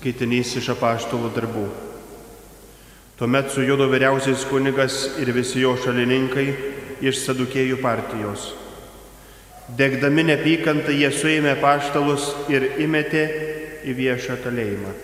Skaitinys iš apaštalų darbų. Tuomet sujudo vyriausias kunigas ir visi jo šalininkai iš Sadukėjų partijos. Degdami neapykantą jie suėmė apaštalus ir įmetė į viešą kalėjimą.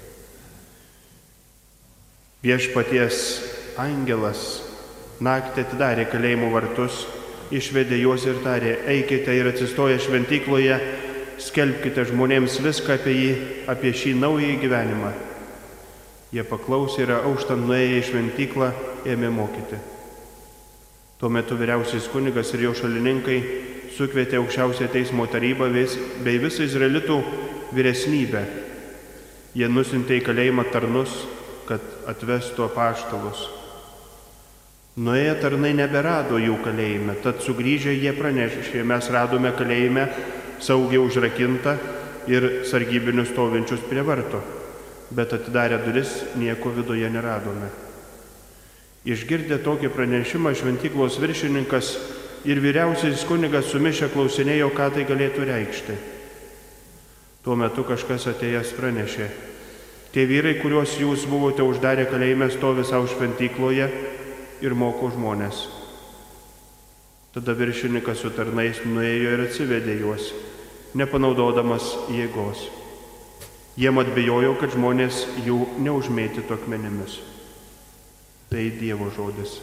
Viešpaties angelas naktį atidarė kalėjimo vartus, išvedė juos ir tarė: eikite ir atsistoję šventykloje, skelbkite žmonėms viską apie jį, apie šį naują gyvenimą. Jie paklausė ir auštant nuėję į šventyklą ėmė mokyti. Tuo metu vyriausias kunigas ir jo šalininkai sukvietė aukščiausią teismo tarybą bei visą izraelitų vyresnybę. Jie nusiuntė į kalėjimą tarnus, kad atvestų apaštalus. Nuėję tarnai neberado jų kalėjime, tad sugrįžę jie pranešė: mes radome kalėjime saugiai užrakintą ir sargybinius stovinčius prie varto, bet atidarę duris nieko viduje neradome. Išgirdę tokį pranešimą, šventyklos viršininkas ir vyriausias kunigas sumišę klausinėjo, ką tai galėtų reikšti. Tuo metu kažkas atėjęs pranešė: tie vyrai, kuriuos jūs buvote uždarę kalėjime, stovi savo šventykloje ir moko žmonės. Tada viršininkas su tarnais nuėjo ir atsivedė juos, nepanaudodamas jėgos. Jie mat bijojo, kad žmonės jų neužmėtytų akmenimis. Tai Dievo žodis.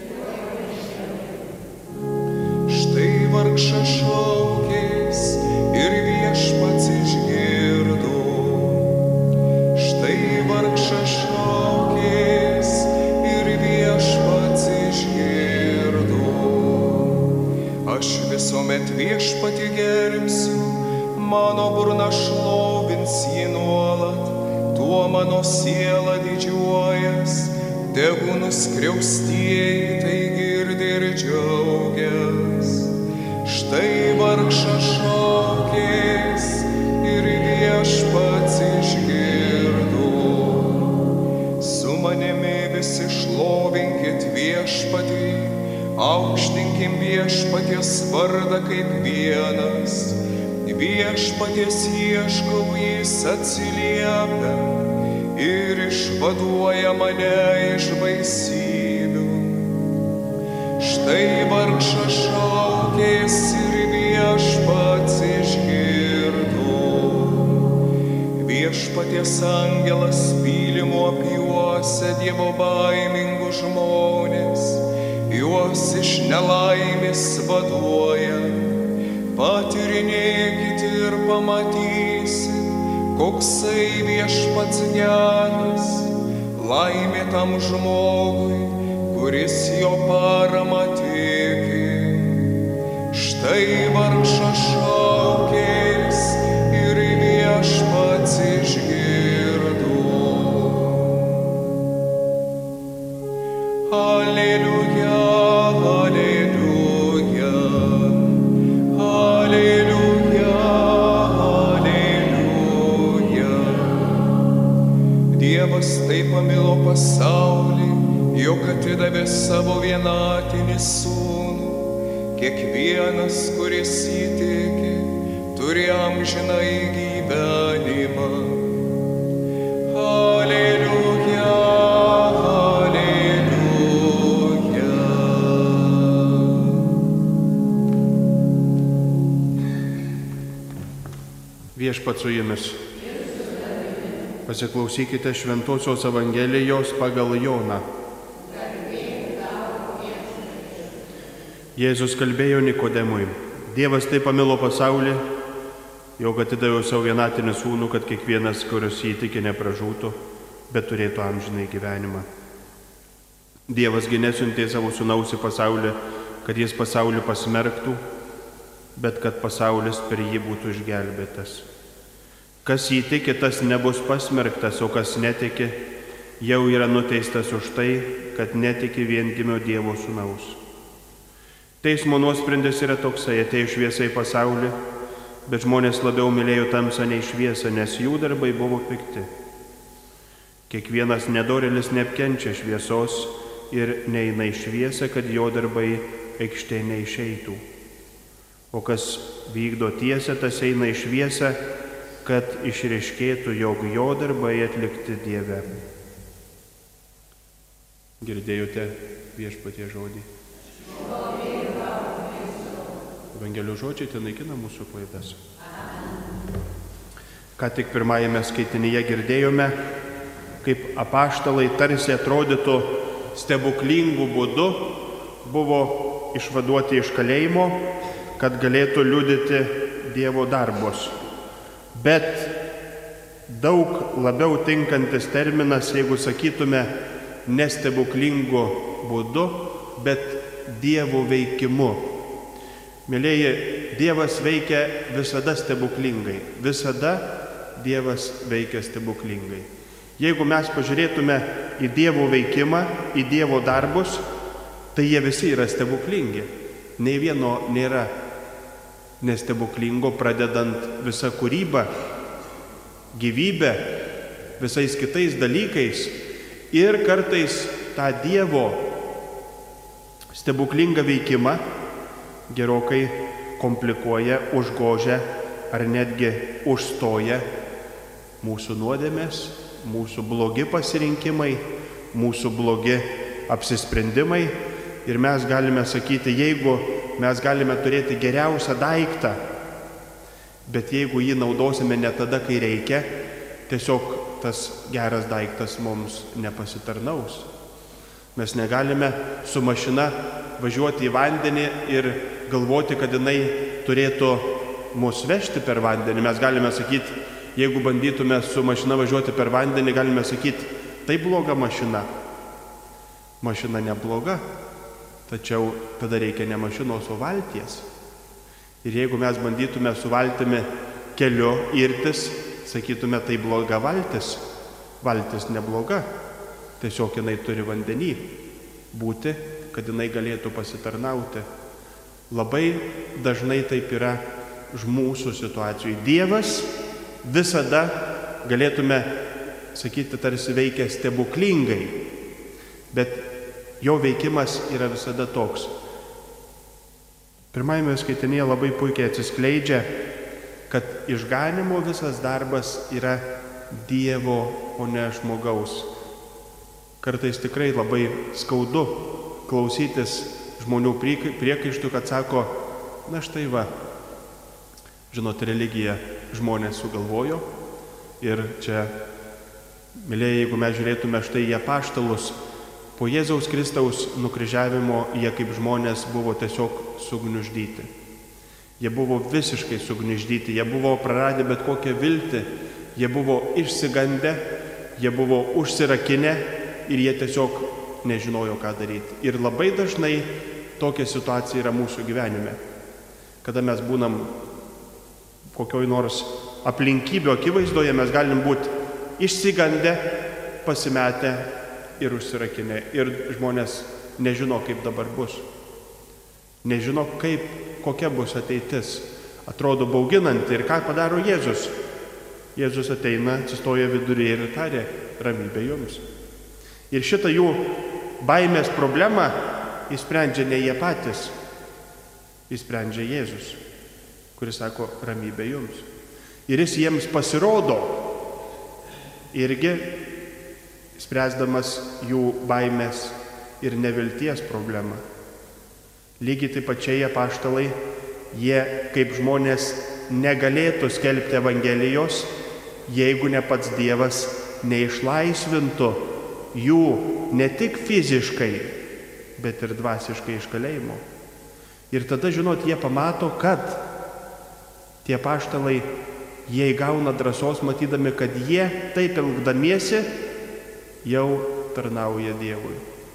Štai vargšas šaukės ir Viešpats išgirdo. Štai vargšas šaukės ir Viešpats išgirdo. Aš visuomet Viešpatį gerbsiu, mano burna šlovins jį nuolat, tuo mano siela didžiuojas, tegu nuskriaustieji tai girdi ir džiaugias. Štai vargšas šaukės ir Viešpats išgirdo. Su manimi visi šlovinkit Viešpatį, aukštinkim Viešpaties vardą kaip vienas. Viešpaties ieškau, jis atsiliepia ir išvaduoja mane iš baisybių. Štai vargšas šaukės ir Viešpats išgirdo. Viešpaties angelas pylimu apjuosia Dievo baimingus žmonės, juos iš nelaimės vaduoja. Patyrinėkit ir pamatysit, koksai Viešpats geras, laimė tam žmogui, kuris jo paramą tiki. Štai vargšas šaukės ir Viešpats išgirdo. Aleliuja, aleliuja. Dievas taip pamilo pasaulį, jog atidavė savo vienatinį sūnų. Kiekvienas, kuris jį tiki, turi amžinąjį gyvenimą. Aleliuja, aleliuja. Viešpats su jumis. Pasiklausykite Šventosios Evangelijos pagal Joną. Jėzus kalbėjo Nikodemui: Dievas taip pamilo pasaulį, jog atidavė savo vienatinį sūnų, kad kiekvienas, kuris jį tiki, nepražūtų, bet turėtų amžinąjį gyvenimą. Dievas gi nesiuntė savo sūnaus į pasaulį, kad jis pasaulį pasmerktų, bet kad pasaulis per jį būtų išgelbėtas. Kas jį tiki, tas nebus pasmerktas, o kas netiki, jau yra nuteistas už tai, kad netiki viengimio Dievo sūnaus. Teismo nuosprendis yra toksai: atėjo šviesa į pasaulį, bet žmonės labiau mylėjo tamsą nei šviesą, nes jų darbai buvo pikti. Kiekvienas nedorėlis neapkenčia šviesos ir neina į šviesą, kad jo darbai aikštėje neišeitų. O kas vykdo tiesą, tas eina į šviesą, kad išryškėtų, jog jo darbai atlikti Dieve. Girdėjote Viešpaties žodį? Evangelijos žodžiai tai naikina mūsų klaidas. Ką tik pirmajame skaitinyje girdėjome, kaip apaštalai tarsi atrodytų stebuklingų būdų buvo išvaduoti iš kalėjimo, kad galėtų liudyti Dievo darbus. Bet daug labiau tinkantis terminas, jeigu sakytume, ne stebuklingų būdų, bet Dievo veikimu. Mėlieji, Dievas veikia visada stebuklingai. Visada Dievas veikia stebuklingai. Jeigu mes pažiūrėtume į Dievo veikimą, į Dievo darbus, tai jie visi yra stebuklingi. Nei vieno nėra nestebuklingo, pradedant visą kūrybą, gyvybę, visais kitais dalykais. Ir kartais tą Dievo stebuklingą veikimą gerokai komplikuoja, užgožia ar netgi užstoja mūsų nuodėmės, mūsų blogi pasirinkimai, mūsų blogi apsisprendimai. Ir mes galime sakyti, jeigu mes galime turėti geriausią daiktą, bet jeigu jį naudosime ne tada, kai reikia, tiesiog tas geras daiktas mums nepasitarnaus. Mes negalime su mašina važiuoti į vandenį ir galvoti, kad jinai turėtų mus vežti per vandenį. Mes galime sakyti, jeigu bandytume su mašina važiuoti per vandenį, galime sakyti, tai bloga mašina. Mašina nebloga, tačiau tada reikia ne mašinos, o valties. Ir jeigu mes bandytume su valtimi keliu irtis, sakytume, tai bloga valtis. Valtis nebloga, tiesiog jinai turi vandenį būti, kad jinai galėtų pasitarnauti. Labai dažnai taip yra mūsų situacijų. Dievas visada, galėtume sakyti, tarsi veikia stebuklingai, bet jo veikimas yra visada toks. Pirmajame skaitinėje labai puikiai atsiskleidžia, kad išganimo visas darbas yra Dievo, o ne žmogaus. Kartais tikrai labai skaudu klausytis žmonių priekaištų, kad sako, na štai va, žinot, religiją žmonės sugalvojo ir čia, mylėjai, jeigu mes žiūrėtume štai į apaštalus, po Jėzaus Kristaus nukryžiavimo jie kaip žmonės buvo tiesiog sugniuždyti. Jie buvo visiškai sugniuždyti, jie buvo praradę bet kokią viltį, jie buvo išsigandę, jie buvo užsirakinę ir jie tiesiog nežinojo, ką daryti. Ir labai dažnai tokia situacija yra mūsų gyvenime, kada mes būnam kokioj nors aplinkybių akivaizdoje, mes galim būti išsigandę, pasimetę ir užsirakinę. Ir žmonės nežino, kaip dabar bus. Nežino, kokia bus ateitis. Atrodo bauginanti. Ir ką padaro Jėzus? Jėzus ateina, atsistoja viduryje ir tarė, ramybė jums. Ir šitą jų baimės problemą išsprendžia ne jie patys, išsprendžia Jėzus, kuris sako, ramybė jums. Ir jis jiems pasirodo, irgi spręsdamas jų baimės ir nevilties problemą. Lygiai taip pačiai apaštalai, jie kaip žmonės negalėtų skelbti Evangelijos, jeigu ne pats Dievas neišlaisvintų jų ne tik fiziškai, bet ir dvasiškai iš kalėjimo. Ir tada, žinot, jie pamato, kad tie apaštalai, jie įgauna drąsos, matydami, kad jie taip elgdamiesi jau tarnauja Dievui.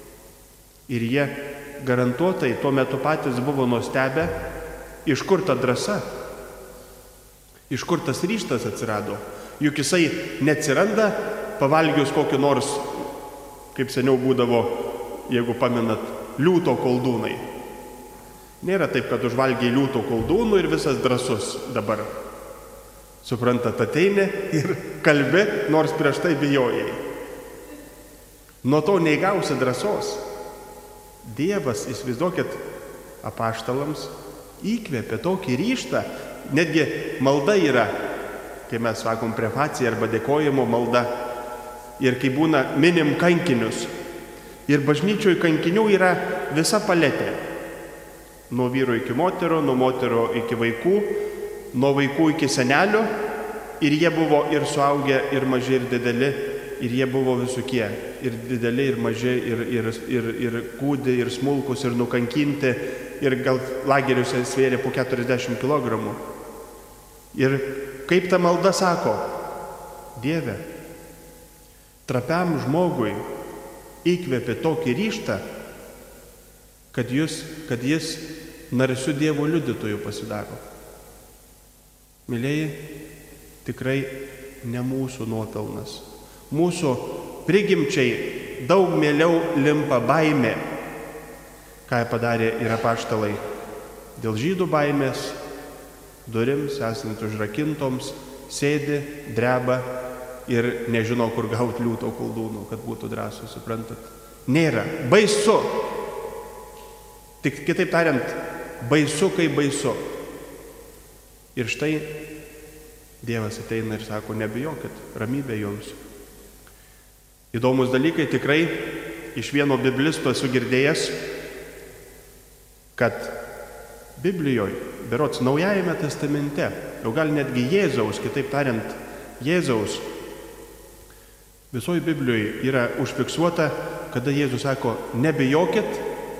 Ir jie garantuotai tuo metu patys buvo nustebę, iš kur ta drąsa, iš kur tas ryžtas atsirado. Juk jisai neatsiranda pavalgius kokį nors, kaip seniau būdavo, jeigu pamenat, liūto koldūnai. Nėra taip, kad užvalgiai liūto koldūnų ir visas drąsus dabar. Suprantat, ateini ir kalbi, nors prieš tai bijojai. Nuo to neįgausi drąsos. Dievas, įsivaizduokit, apaštalams įkvėpė tokį ryžtą, netgi malda yra, kai mes sakom prefaciją arba dėkojimo malda ir kai būna minim kankinius. Ir bažnyčioje kankinių yra visa paletė. Nuo vyro iki moterų, nuo moterų iki vaikų, nuo vaikų iki senelių. Ir jie buvo ir suaugę, ir maži, ir dideli. Ir jie buvo visokie. Ir dideli, ir maži, ir kūdi, ir smulkus, ir nukankinti. Ir gal lageriuose svėrė po 40 kg. Ir kaip ta malda sako, Dieve, trapiam žmogui įkvėpė tokį ryžtą, kad jis narsiu Dievo liudytoju pasidaro. Mylėjai, tikrai ne mūsų nuopelnas. Mūsų prigimčiai daug mieliau limpa baimė, ką padarė ir apaštalai. Dėl žydų baimės durims, esant užrakintoms, sėdi, dreba ir nežino, kur gauti liūto koldūnų, kad būtų drąsų, suprantat. Nėra. Baisu. Tik kitaip tariant, baisu kaip baisu. Ir štai Dievas ateina ir sako, nebijokit, ramybė jums. Įdomus dalykai, tikrai iš vieno biblisto esu girdėjęs, kad Biblijoje, berods Naujajame testamente, jau gal netgi Jėzaus, kitaip tariant, Jėzaus, visoje Biblijoje yra užfiksuota, kada Jėzus sako, nebijokit,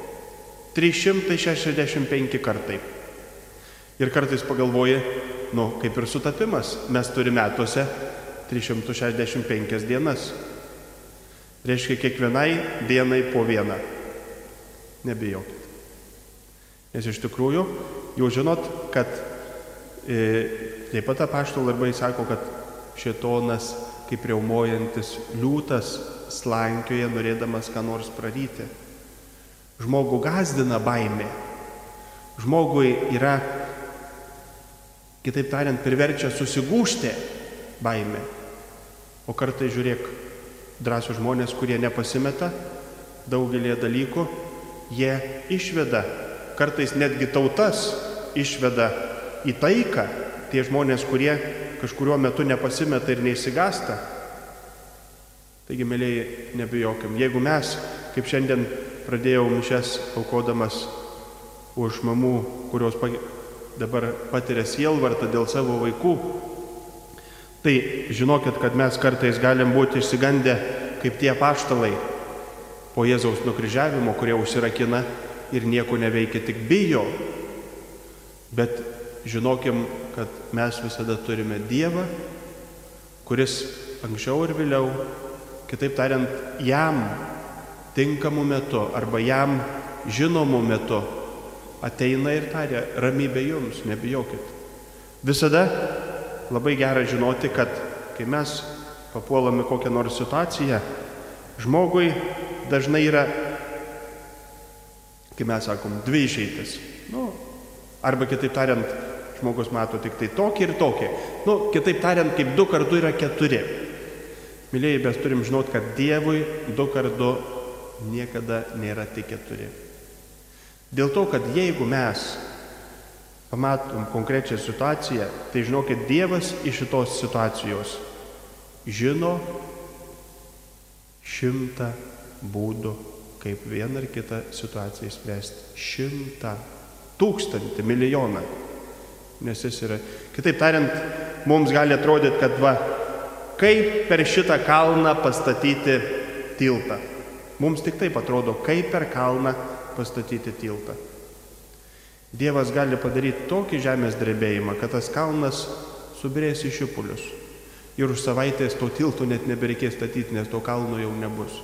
365 kartai. Ir kartais pagalvoji, kaip ir sutapimas, mes turime metuose 365 dienas. Reiškia, kiekvienai dienai po vieną. Nebijokit. Nes iš tikrųjų, jūs žinot, kad taip pat apaštalai labai sako, kad šėtonas, kaip riaumojantis liūtas, slankioja, norėdamas ką nors praryti. Žmogų gąsdina baimė. Žmogui yra, kitaip tariant, priverčia susigūžti baimė. O kartai žiūrėk, drąsų žmonės, kurie nepasimeta daugelį dalykų, jie išveda, kartais netgi tautas išveda į taiką, tie žmonės, kurie kažkuriuo metu nepasimeta ir neįsigąsta. Taigi, mėlėjai, nebijokim. Jeigu mes, kaip šiandien pradėjau mišias aukodamas už mamų, kurios dabar patiria sielvartą dėl savo vaikų, tai žinokit, kad mes kartais galim būti išsigandę kaip tie apaštalai po Jėzaus nukryžiavimo, kurie užsirakina ir nieko neveikia, tik bijo. Bet žinokim, kad mes visada turime Dievą, kuris anksčiau ir vėliau, kitaip tariant, jam tinkamu metu arba jam žinomu metu ateina ir taria, ramybė jums, nebijokit. Visada labai gera žinoti, kad kai mes papuolame kokią nors situaciją, žmogui dažnai yra, kai mes sakom, dvi išeitis. Arba kitaip tariant, žmogus mato tik tai tokį ir tokį. Kitaip tariant, kaip 2 × 2 yra 4. Mylėjai, mes turim žinoti, kad Dievui 2 × 2 niekada nėra tik 4. Dėl to, kad jeigu mes pamatom konkrečią situaciją, tai žinokit, Dievas iš šitos situacijos žino 100 būdų, kaip vieną ar kitą situaciją išspręsti. 100, 1000, milijoną. Nes jis yra. Kitaip tariant, mums gali atrodyti, kad kaip per šitą kalną pastatyti tiltą. Mums tik taip atrodo, kaip per kalną pastatyti tiltą. Dievas gali padaryti tokį žemės drebėjimą, kad tas kalnas subirės į šipulius. Ir už savaitės to tilto net nebereikės statyti, nes to kalno jau nebus.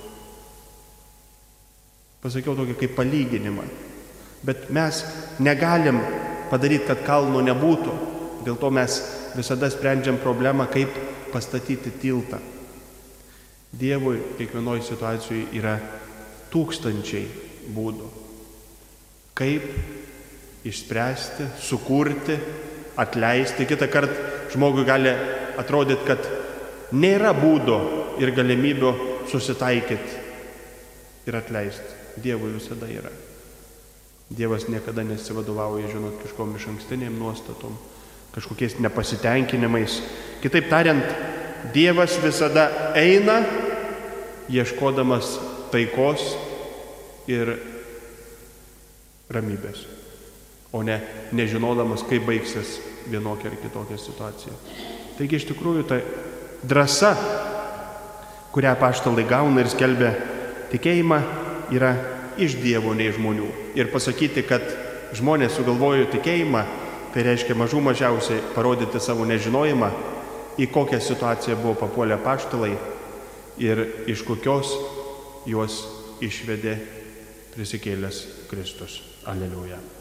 Pasakiau tokį kaip palyginimą. Bet mes negalim padaryti, kad kalno nebūtų. Dėl to mes visada sprendžiam problemą, kaip pastatyti tiltą. Dievui kiekvienoje situacijoje yra 1000 būdų. Kaip išspręsti, sukurti, atleisti. Kitą kartą žmogui gali atrodyti, kad nėra būdo ir galimybių susitaikyti ir atleisti. Dievui visada yra. Dievas niekada nesivadovauja, kažkom iš ankstiniam nuostatom. kažkokiais nepasitenkinimais. Kitaip tariant, Dievas visada eina, ieškodamas taikos ir ramybės, o ne nežinodamas, kaip baigsis vienokia ar kitokia situacija. Taigi iš tikrųjų ta drąsa, kurią apaštalai gauna ir skelbia tikėjimą, yra iš Dievo, ne iš žmonių. Ir pasakyti, kad žmonės sugalvojo tikėjimą, tai reiškia mažų mažiausiai parodyti savo nežinojimą, į kokią situaciją buvo papuolę apaštalai ir iš kokios juos išvedė prisikėlęs Kristus. Aleliuja.